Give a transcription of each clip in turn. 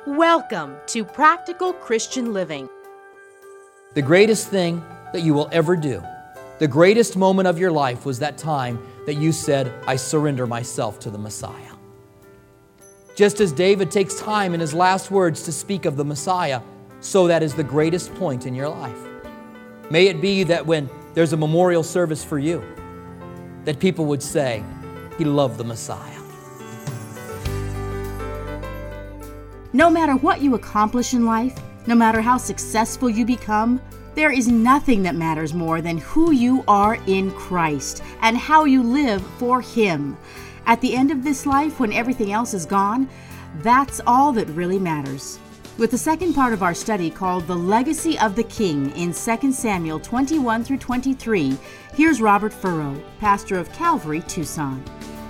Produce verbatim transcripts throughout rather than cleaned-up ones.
Welcome to Practical Christian Living. The greatest thing that you will ever do, the greatest moment of your life was that time that you said, I surrender myself to the Messiah. Just as David takes time in his last words to speak of the Messiah, so that is the greatest point in your life. May it be that when there's a memorial service for you, that people would say, he loved the Messiah. No matter what you accomplish in life, no matter how successful you become, there is nothing that matters more than who you are in Christ and how you live for Him. At the end of this life, when everything else is gone, that's all that really matters. With the second part of our study called The Legacy of the King in Second Samuel twenty-one through twenty-three, here's Robert Furrow, pastor of Calvary, Tucson.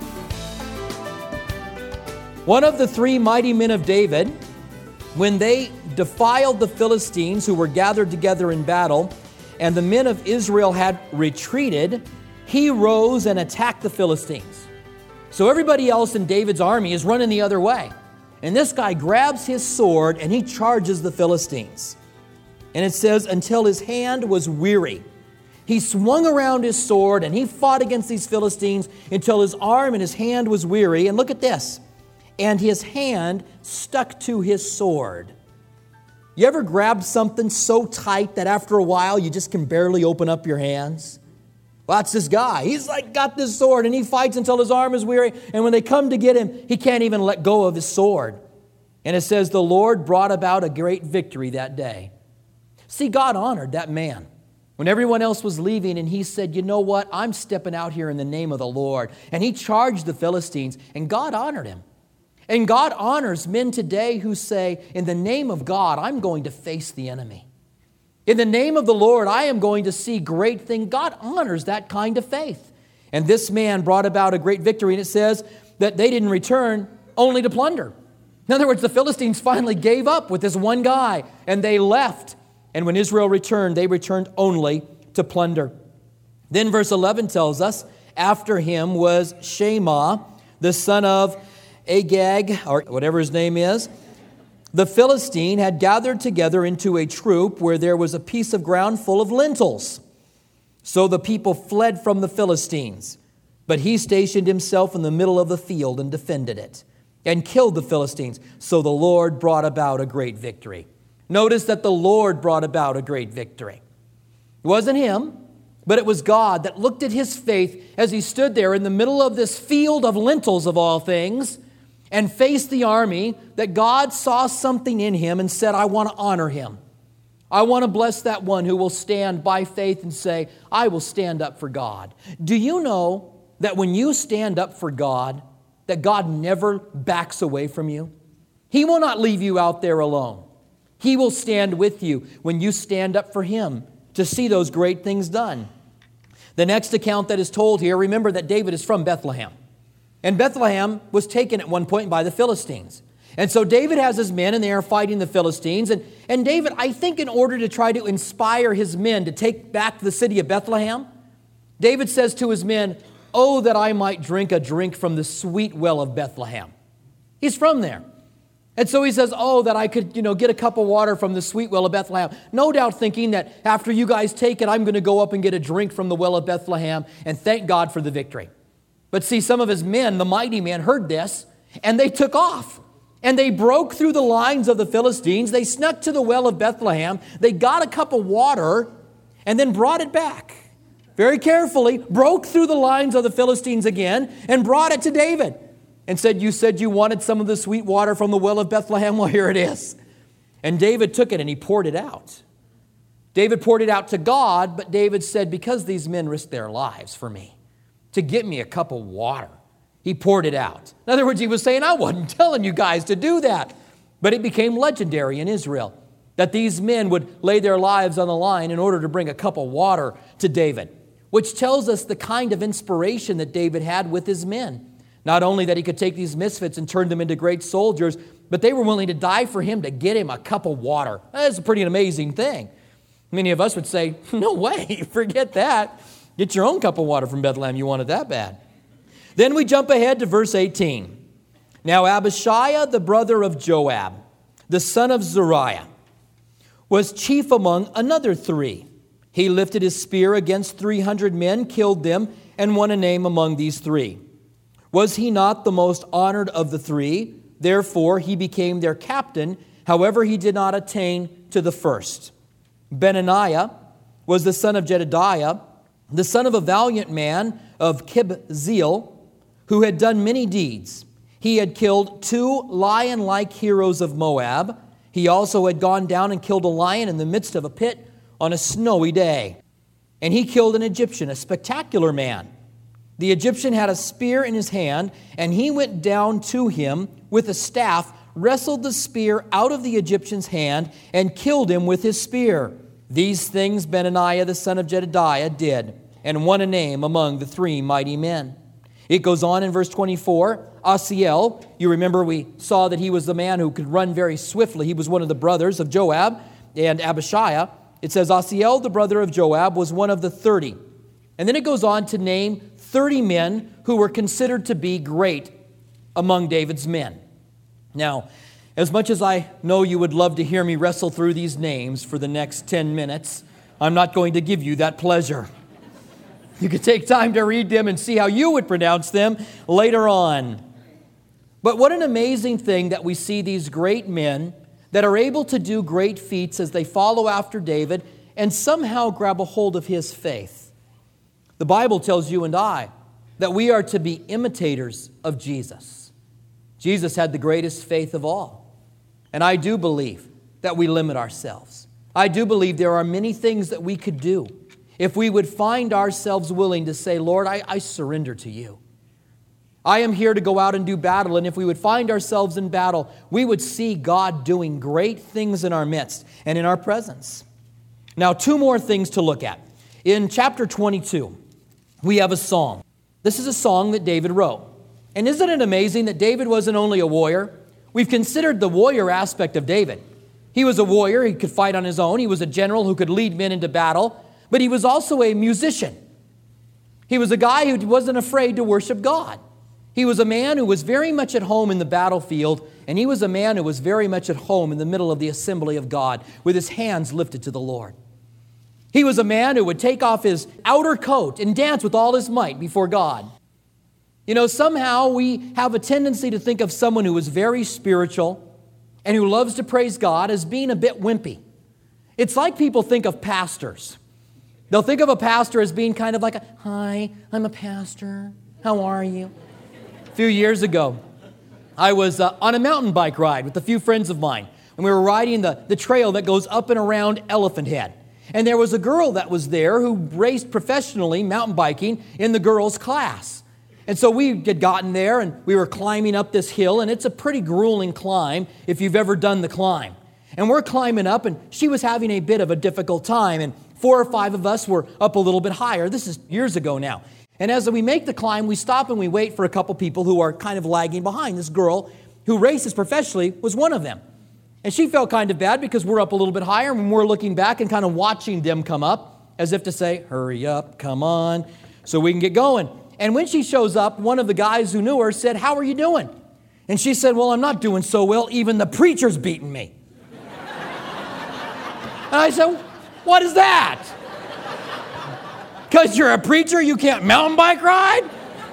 One of the three mighty men of David, when they defiled the Philistines who were gathered together in battle, and the men of Israel had retreated, he rose and attacked the Philistines. So everybody else in David's army is running the other way. And this guy grabs his sword and he charges the Philistines. And it says, until his hand was weary. He swung around his sword and he fought against these Philistines until his arm and his hand was weary. And look at this. And his hand stuck to his sword. You ever grabbed something so tight that after a while you just can barely open up your hands? Well, that's this guy. He's like got this sword and he fights until his arm is weary. And when they come to get him, he can't even let go of his sword. And it says the Lord brought about a great victory that day. See, God honored that man. When everyone else was leaving and he said, you know what? I'm stepping out here in the name of the Lord. And he charged the Philistines and God honored him. And God honors men today who say, in the name of God, I'm going to face the enemy. In the name of the Lord, I am going to see great things. God honors that kind of faith. And this man brought about a great victory. And it says that they didn't return only to plunder. In other words, the Philistines finally gave up with this one guy and they left. And when Israel returned, they returned only to plunder. Then verse eleven tells us, after him was Shema, the son of Agag, or whatever his name is. The Philistine had gathered together into a troop where there was a piece of ground full of lentils. So the people fled from the Philistines. But he stationed himself in the middle of the field and defended it and killed the Philistines. So the Lord brought about a great victory. Notice that the Lord brought about a great victory. It wasn't him, but it was God that looked at his faith as he stood there in the middle of this field of lentils of all things and faced the army, that God saw something in him and said, I want to honor him. I want to bless that one who will stand by faith and say, I will stand up for God. Do you know that when you stand up for God, that God never backs away from you? He will not leave you out there alone. He will stand with you when you stand up for him to see those great things done. The next account that is told here, remember that David is from Bethlehem. And Bethlehem was taken at one point by the Philistines. And so David has his men and they are fighting the Philistines. And, and David, I think in order to try to inspire his men to take back the city of Bethlehem, David says to his men, oh, that I might drink a drink from the sweet well of Bethlehem. He's from there. And so he says, oh, that I could, you know, get a cup of water from the sweet well of Bethlehem. No doubt thinking that after you guys take it, I'm going to go up and get a drink from the well of Bethlehem and thank God for the victory. But see, some of his men, the mighty men, heard this and they took off. And they broke through the lines of the Philistines. They snuck to the well of Bethlehem. They got a cup of water and then brought it back. Very carefully, broke through the lines of the Philistines again and brought it to David. And said, you said you wanted some of the sweet water from the well of Bethlehem? Well, here it is. And David took it and he poured it out. David poured it out to God, but David said, because these men risked their lives for me to get me a cup of water, he poured it out. In other words, he was saying, I wasn't telling you guys to do that. But it became legendary in Israel that these men would lay their lives on the line in order to bring a cup of water to David, which tells us the kind of inspiration that David had with his men. Not only that he could take these misfits and turn them into great soldiers, but they were willing to die for him to get him a cup of water. That's a pretty amazing thing. Many of us would say, no way, forget that. Get your own cup of water from Bethlehem. You want it that bad. Then we jump ahead to verse eighteen. Now Abishai, the brother of Joab, the son of Zeruiah, was chief among another three. He lifted his spear against three hundred men, killed them, and won a name among these three. Was he not the most honored of the three? Therefore he became their captain. However, he did not attain to the first. Benaniah was the son of Jedidiah, the son of a valiant man of Kibzeel, who had done many deeds. He had killed two lion-like heroes of Moab. He also had gone down and killed a lion in the midst of a pit on a snowy day. And he killed an Egyptian, a spectacular man. The Egyptian had a spear in his hand, and he went down to him with a staff, wrestled the spear out of the Egyptian's hand, and killed him with his spear. These things Benaniah the son of Jedidiah did, and won a name among the three mighty men. It goes on in verse twenty-four. Asiel, you remember we saw that he was the man who could run very swiftly. He was one of the brothers of Joab and Abishai. It says Asiel, the brother of Joab, was one of the thirty. And then it goes on to name thirty men who were considered to be great among David's men. Now, as much as I know you would love to hear me wrestle through these names for the next ten minutes, I'm not going to give you that pleasure. You could take time to read them and see how you would pronounce them later on. But what an amazing thing that we see these great men that are able to do great feats as they follow after David and somehow grab a hold of his faith. The Bible tells you and I that we are to be imitators of Jesus. Jesus had the greatest faith of all. And I do believe that we limit ourselves. I do believe there are many things that we could do if we would find ourselves willing to say, Lord, I, I surrender to you. I am here to go out and do battle, and if we would find ourselves in battle, we would see God doing great things in our midst and in our presence. Now, two more things to look at. In chapter twenty-two, we have a song. This is a song that David wrote. And isn't it amazing that David wasn't only a warrior? We've considered the warrior aspect of David. He was a warrior. He could fight on his own. He was a general who could lead men into battle. But he was also a musician. He was a guy who wasn't afraid to worship God. He was a man who was very much at home in the battlefield, and he was a man who was very much at home in the middle of the assembly of God with his hands lifted to the Lord. He was a man who would take off his outer coat and dance with all his might before God. You know, somehow we have a tendency to think of someone who is very spiritual and who loves to praise God as being a bit wimpy. It's like people think of pastors. They'll think of a pastor as being kind of like, a, hi, I'm a pastor. How are you? A few years ago, I was uh, on a mountain bike ride with a few friends of mine, and we were riding the, the trail that goes up and around Elephant Head. And there was a girl that was there who raced professionally mountain biking in the girls' class. And so we had gotten there, and we were climbing up this hill, and it's a pretty grueling climb if you've ever done the climb. And we're climbing up, and she was having a bit of a difficult time, and four or five of us were up a little bit higher. This is years ago now. And as we make the climb, we stop and we wait for a couple people who are kind of lagging behind. This girl who races professionally was one of them. And she felt kind of bad because we're up a little bit higher and we're looking back and kind of watching them come up as if to say, hurry up, come on, so we can get going. And when she shows up, one of the guys who knew her said, how are you doing? And she said, well, I'm not doing so well. Even the preacher's beating me. And I said, what is that? Because you're a preacher, you can't mountain bike ride?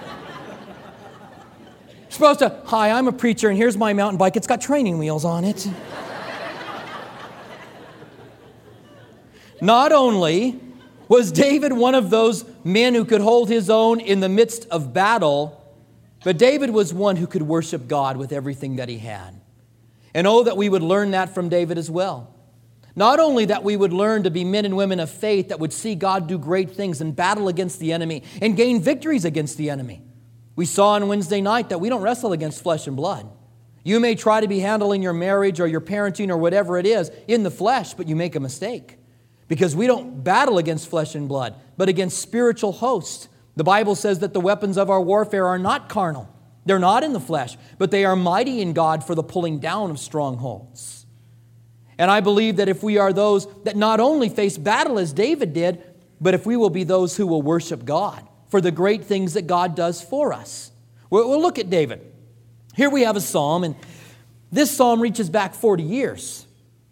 You're supposed to, hi, I'm a preacher, and here's my mountain bike. It's got training wheels on it. Not only was David one of those men who could hold his own in the midst of battle, but David was one who could worship God with everything that he had. And oh, that we would learn that from David as well. Not only that we would learn to be men and women of faith that would see God do great things and battle against the enemy and gain victories against the enemy. We saw on Wednesday night that we don't wrestle against flesh and blood. You may try to be handling your marriage or your parenting or whatever it is in the flesh, but you make a mistake. Because we don't battle against flesh and blood, but against spiritual hosts. The Bible says that the weapons of our warfare are not carnal. They're not in the flesh, but they are mighty in God for the pulling down of strongholds. And I believe that if we are those that not only face battle as David did, but if we will be those who will worship God for the great things that God does for us. We'll, we'll look at David. Here we have a psalm, and This psalm reaches back forty years.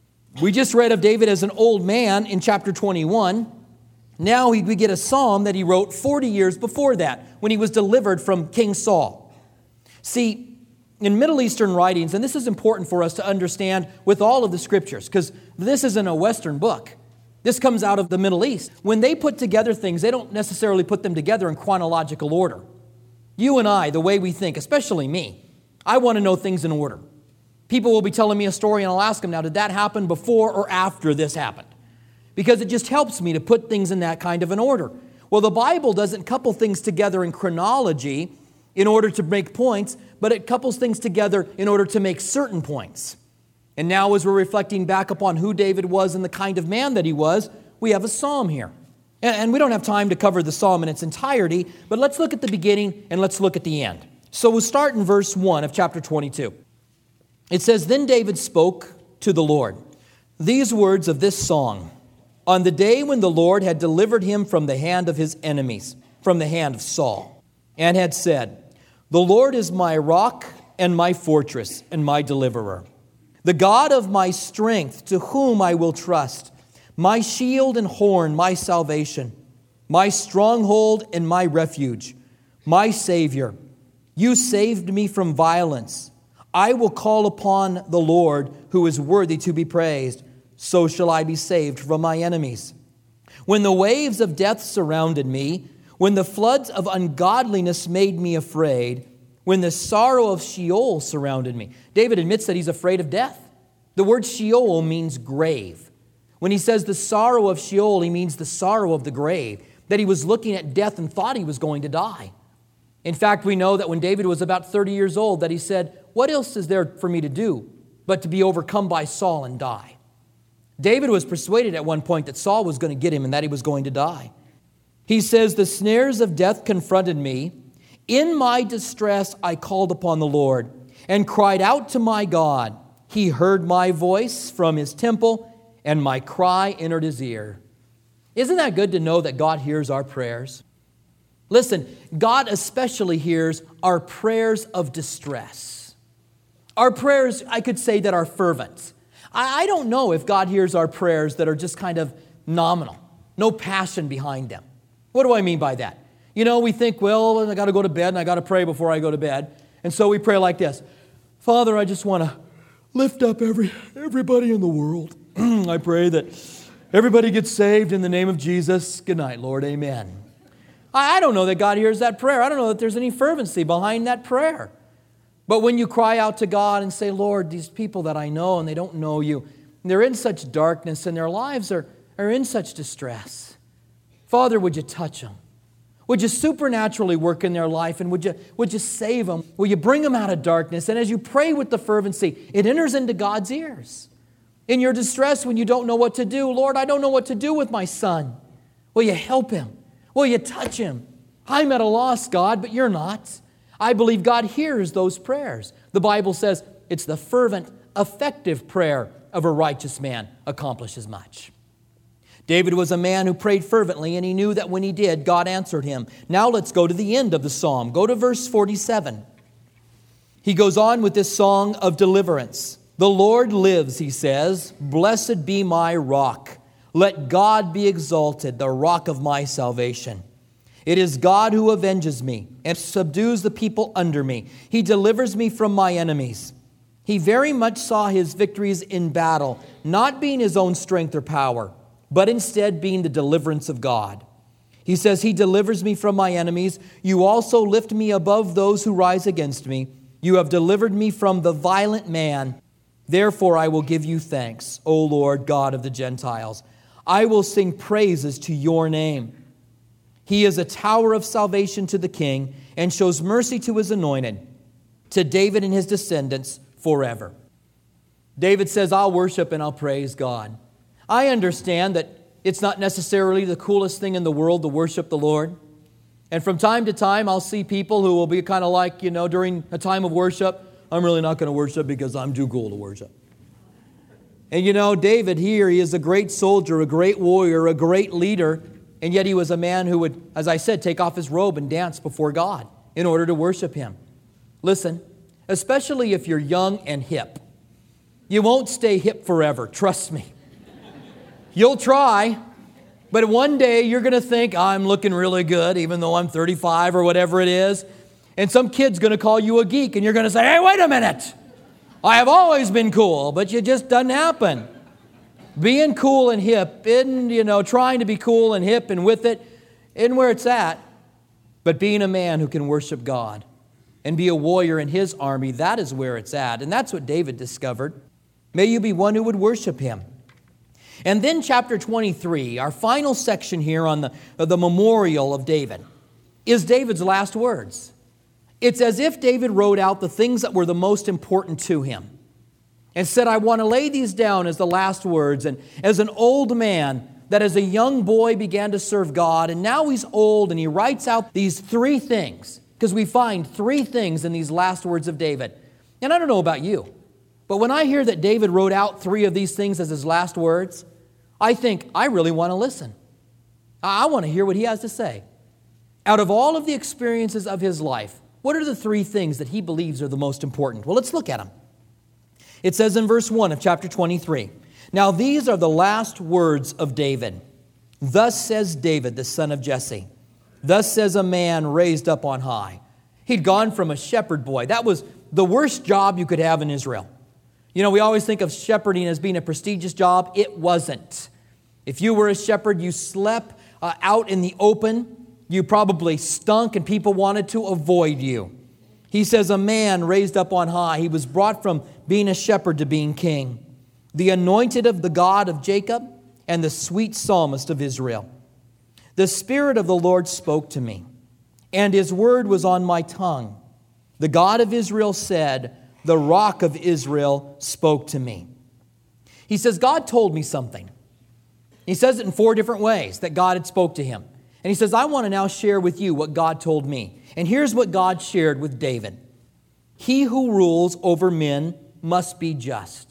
We just read of David as an old man in chapter twenty-one. Now we get a psalm that he wrote forty years before that, when he was delivered from King Saul. See, in Middle Eastern writings, and this is important for us to understand with all of the scriptures, because this isn't a Western book. This comes out of the Middle East. When they put together things, they don't necessarily put them together in chronological order. You and I, the way we think, especially me, I want to know things in order. People will be telling me a story and I'll ask them, now, did that happen before or after this happened? Because it just helps me to put things in that kind of an order. Well, the Bible doesn't couple things together in chronology in order to make points, but it couples things together in order to make certain points. And now as we're reflecting back upon who David was and the kind of man that he was, we have a psalm here. And we don't have time to cover the psalm in its entirety, but let's look at the beginning and let's look at the end. So we'll start in verse one of chapter twenty-two. It says, "Then David spoke to the Lord these words of this song, on the day when the Lord had delivered him from the hand of his enemies, from the hand of Saul, and had said, the Lord is my rock and my fortress and my deliverer, the God of my strength, to whom I will trust, my shield and horn, my salvation, my stronghold and my refuge, my Savior. You saved me from violence. I will call upon the Lord, who is worthy to be praised. So shall I be saved from my enemies. When the waves of death surrounded me, when the floods of ungodliness made me afraid, when the sorrow of Sheol surrounded me." David admits that he's afraid of death. The word Sheol means grave. When he says the sorrow of Sheol, he means the sorrow of the grave, that he was looking at death and thought he was going to die. In fact, we know that when David was about thirty years old, that he said, what else is there for me to do but to be overcome by Saul and die? David was persuaded at one point that Saul was going to get him and that he was going to die. He says, the snares of death confronted me. In my distress, I called upon the Lord and cried out to my God. He heard my voice from his temple, and my cry entered his ear. Isn't that good to know that God hears our prayers? Listen, God especially hears our prayers of distress. Our prayers, I could say, that are fervent. I, I don't know if God hears our prayers that are just kind of nominal, no passion behind them. What do I mean by that? You know, we think, well, I got to go to bed and I got to pray before I go to bed. And so we pray like this. Father, I just want to lift up every everybody in the world. I pray that everybody gets saved in the name of Jesus. Good night, Lord. Amen. I don't know that God hears that prayer. I don't know that there's any fervency behind that prayer. But when you cry out to God and say, Lord, these people that I know and they don't know you, they're in such darkness and their lives are, are in such distress. Father, would you touch them? Would you supernaturally work in their life and would you, would you save them? Will you bring them out of darkness? And as you pray with the fervency, it enters into God's ears. In your distress when you don't know what to do, Lord, I don't know what to do with my son. Will you help him? Will you touch him? I'm at a loss, God, but you're not. I believe God hears those prayers. The Bible says it's the fervent, effective prayer of a righteous man accomplishes much. David was a man who prayed fervently, and he knew that when he did, God answered him. Now let's go to the end of the psalm. Go to verse forty-seven. He goes on with this song of deliverance. The Lord lives, he says. Blessed be my rock. Let God be exalted, the rock of my salvation. It is God who avenges me and subdues the people under me. He delivers me from my enemies. He very much saw his victories in battle, not being his own strength or power, but instead being the deliverance of God. He says, He delivers me from my enemies. You also lift me above those who rise against me. You have delivered me from the violent man. Therefore I will give you thanks, O Lord God of the Gentiles. I will sing praises to your name. He is a tower of salvation to the king and shows mercy to his anointed, to David and his descendants forever. David says, I'll worship and I'll praise God. I understand that it's not necessarily the coolest thing in the world to worship the Lord. And from time to time, I'll see people who will be kind of like, you know, during a time of worship, I'm really not going to worship because I'm too cool to worship. And you know, David here, he is a great soldier, a great warrior, a great leader, and yet he was a man who would, as I said, take off his robe and dance before God in order to worship Him. Listen, especially if you're young and hip, You won't stay hip forever, trust me. You'll try, but one day you're going to think, I'm looking really good, even though I'm thirty-five or whatever it is. And some kid's going to call you a geek, and you're going to say, hey, wait a minute. I have always been cool, but it just doesn't happen. Being cool and hip, and, you know, trying to be cool and hip and with it, isn't where it's at. But being a man who can worship God and be a warrior in His army, that is where it's at. And that's what David discovered. May you be one who would worship Him. And then chapter twenty-three, our final section here on the, the memorial of David, is David's last words. It's as if David wrote out the things that were the most important to him and said, I want to lay these down as the last words. And as an old man that as a young boy began to serve God, and now he's old, and he writes out these three things, because we find three things in these last words of David. And I don't know about you, but when I hear that David wrote out three of these things as his last words, I think, I really want to listen. I want to hear what he has to say. Out of all of the experiences of his life, what are the three things that he believes are the most important? Well, let's look at them. It says in verse one of chapter twenty-three, now these are the last words of David. Thus says David, the son of Jesse. Thus says a man raised up on high. He'd gone from a shepherd boy. That was the worst job you could have in Israel. You know, we always think of shepherding as being a prestigious job. It wasn't. If you were a shepherd, you slept uh, out in the open. You probably stunk and people wanted to avoid you. He says a man raised up on high. He was brought from being a shepherd to being king. The anointed of the God of Jacob and the sweet psalmist of Israel. The Spirit of the Lord spoke to me, and His word was on my tongue. The God of Israel said, the Rock of Israel spoke to me. He says, God told me something. He says it in four different ways that God had spoke to him. And he says, I want to now share with you what God told me. And here's what God shared with David. He who rules over men must be just.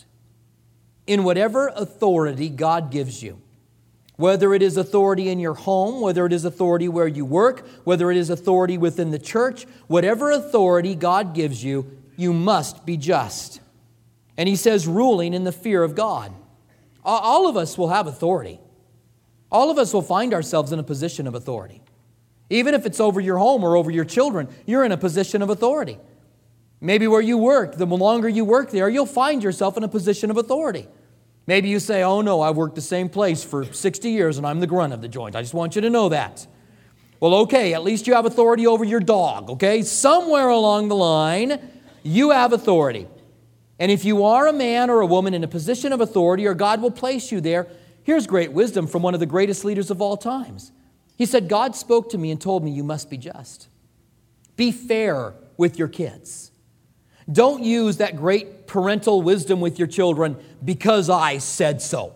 In whatever authority God gives you, whether it is authority in your home, whether it is authority where you work, whether it is authority within the church, whatever authority God gives you, you must be just. And he says, ruling in the fear of God. All of us will have authority. All of us will find ourselves in a position of authority. Even if it's over your home or over your children, you're in a position of authority. Maybe where you work, the longer you work there, you'll find yourself in a position of authority. Maybe you say, oh no, I've worked the same place for sixty years and I'm the grunt of the joint. I just want you to know that. Well, okay, at least you have authority over your dog, okay? Somewhere along the line, you have authority. And if you are a man or a woman in a position of authority, or God will place you there, here's great wisdom from one of the greatest leaders of all times. He said, God spoke to me and told me you must be just. Be fair with your kids. Don't use that great parental wisdom with your children because I said so.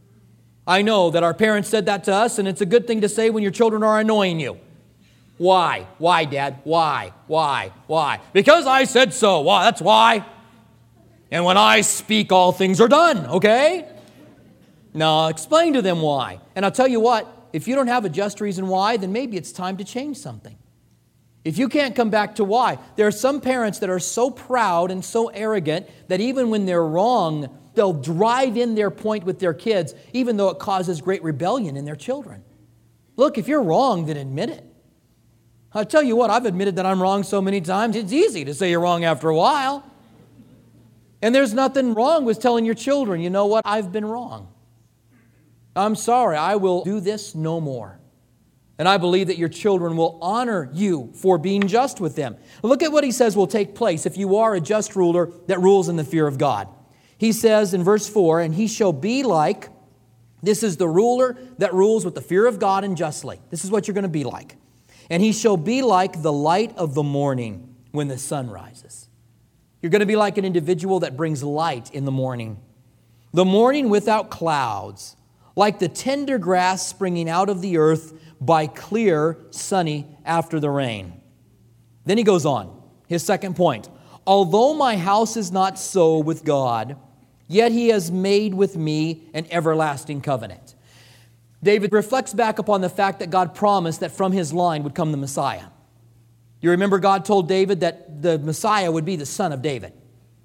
I know that our parents said that to us, and it's a good thing to say when your children are annoying you. Why? Why, Dad? Why? Why? Why? Because I said so. Why? That's why. And when I speak, all things are done, okay? Now, explain to them why. And I'll tell you what, if you don't have a just reason why, then maybe it's time to change something. If you can't come back to why, there are some parents that are so proud and so arrogant that even when they're wrong, they'll drive in their point with their kids, even though it causes great rebellion in their children. Look, if you're wrong, then admit it. I'll tell you what, I've admitted that I'm wrong so many times, it's easy to say you're wrong after a while. And there's nothing wrong with telling your children, you know what, I've been wrong. I'm sorry, I will do this no more. And I believe that your children will honor you for being just with them. Look at what he says will take place if you are a just ruler that rules in the fear of God. He says in verse four, and he shall be like, this is the ruler that rules with the fear of God and justly. This is what you're going to be like. And he shall be like the light of the morning when the sun rises. You're going to be like an individual that brings light in the morning. The morning without clouds, like the tender grass springing out of the earth by clear, sunny after the rain. Then he goes on, his second point. Although my house is not so with God, yet he has made with me an everlasting covenant. David reflects back upon the fact that God promised that from his line would come the Messiah. You remember God told David that the Messiah would be the son of David.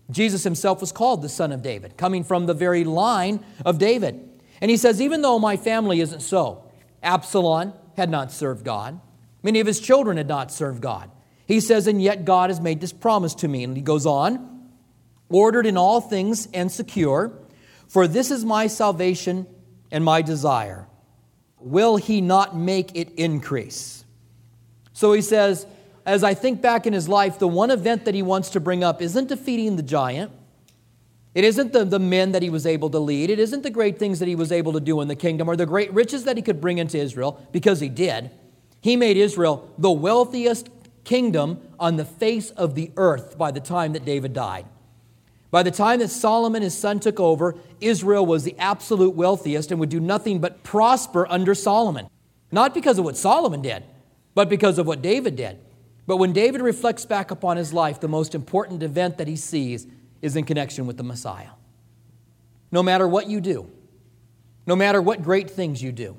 Jesus himself was called the Son of David, coming from the very line of David. And he says, even though my family isn't so, Absalom had not served God. Many of his children had not served God. He says, and yet God has made this promise to me. And he goes on, ordered in all things and secure, for this is my salvation and my desire. Will he not make it increase? So he says, as I think back in his life, the one event that he wants to bring up isn't defeating the giant. It isn't the, the men that he was able to lead. It isn't the great things that he was able to do in the kingdom or the great riches that he could bring into Israel, because he did. He made Israel the wealthiest kingdom on the face of the earth by the time that David died. By the time that Solomon, his son, took over, Israel was the absolute wealthiest and would do nothing but prosper under Solomon. Not because of what Solomon did, but because of what David did. But when David reflects back upon his life, the most important event that he sees is in connection with the Messiah. No matter what you do, no matter what great things you do,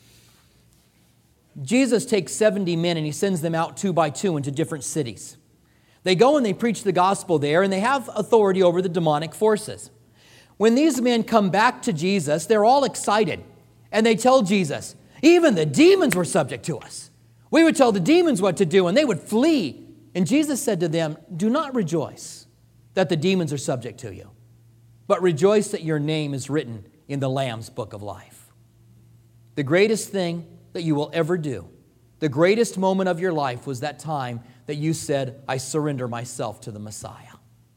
Jesus takes seventy men and he sends them out two by two into different cities. They go and they preach the gospel there, and they have authority over the demonic forces. When these men come back to Jesus, they're all excited, and they tell Jesus, even the demons were subject to us. We would tell the demons what to do, and they would flee. And Jesus said to them, do not rejoice that the demons are subject to you, but rejoice that your name is written in the Lamb's book of life. The greatest thing that you will ever do, the greatest moment of your life, was that time that you said, I surrender myself to the Messiah.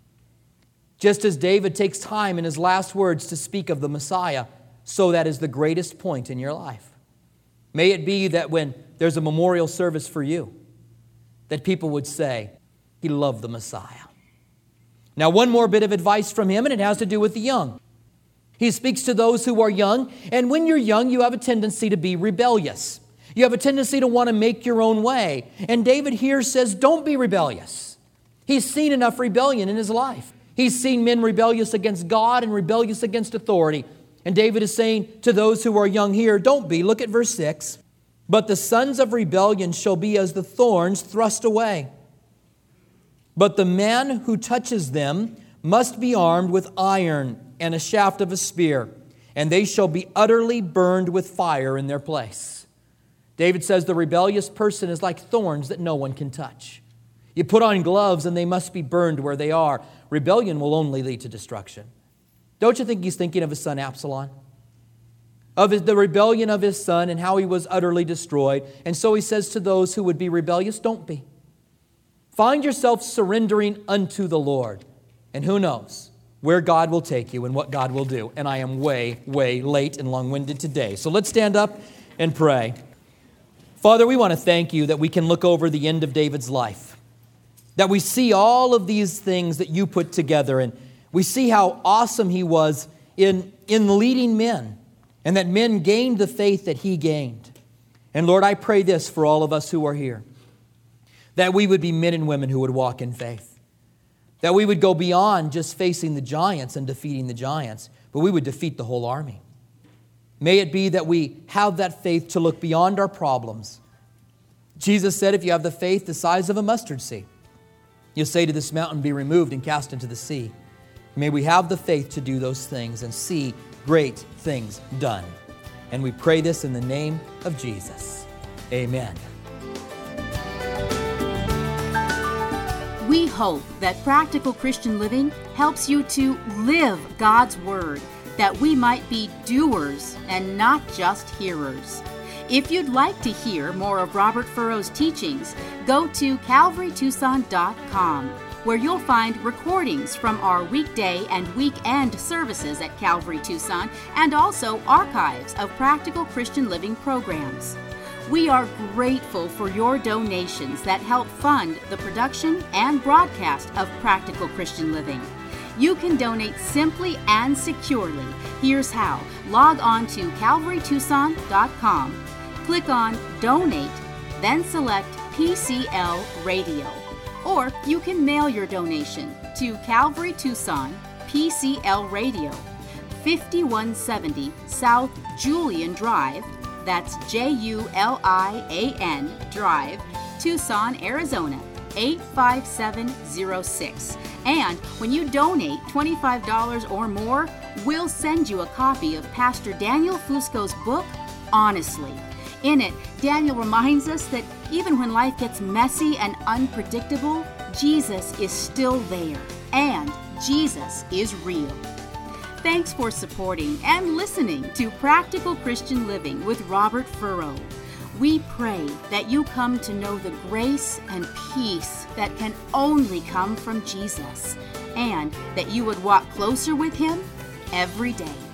Just as David takes time in his last words to speak of the Messiah, so that is the greatest point in your life. May it be that when there's a memorial service for you, that people would say, he loved the Messiah. Now, one more bit of advice from him, and it has to do with the young. He speaks to those who are young, and when you're young, you have a tendency to be rebellious. You have a tendency to want to make your own way. And David here says, don't be rebellious. He's seen enough rebellion in his life. He's seen men rebellious against God and rebellious against authority. And David is saying to those who are young here, don't be. Look at verse six. But the sons of rebellion shall be as the thorns thrust away. But the man who touches them must be armed with iron and a shaft of a spear, and they shall be utterly burned with fire in their place. David says the rebellious person is like thorns that no one can touch. You put on gloves and they must be burned where they are. Rebellion will only lead to destruction. Don't you think he's thinking of his son Absalom? Of his, the rebellion of his son and how he was utterly destroyed. And so he says to those who would be rebellious, don't be. Find yourself surrendering unto the Lord. And who knows where God will take you and what God will do. And I am way, way late and long-winded today. So let's stand up and pray. Father, we want to thank you that we can look over the end of David's life. That we see all of these things that you put together. And we see how awesome he was in, in leading men. And that men gained the faith that he gained. And Lord, I pray this for all of us who are here. That we would be men and women who would walk in faith. That we would go beyond just facing the giants and defeating the giants, but we would defeat the whole army. May it be that we have that faith to look beyond our problems. Jesus said, if you have the faith the size of a mustard seed, you'll say to this mountain, be removed and cast into the sea. May we have the faith to do those things and see great things done. And we pray this in the name of Jesus. Amen. We hope that Practical Christian Living helps you to live God's Word, that we might be doers and not just hearers. If you'd like to hear more of Robert Furrow's teachings, go to calvary tucson dot com, where you'll find recordings from our weekday and weekend services at Calvary Tucson, and also archives of Practical Christian Living programs. We are grateful for your donations that help fund the production and broadcast of Practical Christian Living. You can donate simply and securely. Here's how. Log on to calvary tucson dot com. Click on Donate, then select P C L Radio. Or you can mail your donation to Calvary Tucson, P C L Radio, fifty-one seventy South Julian Drive, that's J U L I A N Drive, Tucson, Arizona, eight five seven zero six. And when you donate twenty-five dollars or more, we'll send you a copy of Pastor Daniel Fusco's book, Honestly. In it, Daniel reminds us that even when life gets messy and unpredictable, Jesus is still there, and Jesus is real. Thanks for supporting and listening to Practical Christian Living with Robert Furrow. We pray that you come to know the grace and peace that can only come from Jesus, and that you would walk closer with Him every day.